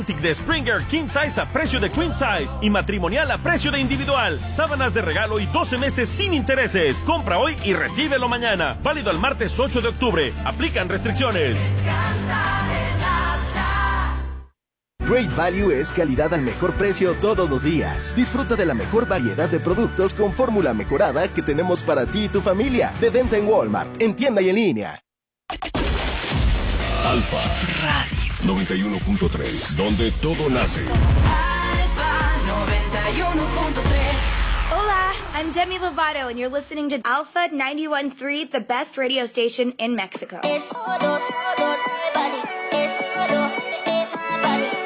De Springer King Size a precio de Queen Size y matrimonial a precio de individual. Sábanas de regalo y 12 meses sin intereses. Compra hoy y recíbelo mañana. Válido el martes 8 de octubre. Aplican restricciones. Great Value es calidad al mejor precio todos los días. Disfruta de la mejor variedad de productos con fórmula mejorada que tenemos para ti y tu familia. De venta en Walmart, en tienda y en línea. Alfa Radio 91.3, donde todo nace. Alfa 91.3. Hola, I'm Demi Lovato, and you're listening to Alpha 91.3, the best radio station in Mexico. Es todo, todo, everybody. Es todo, everybody.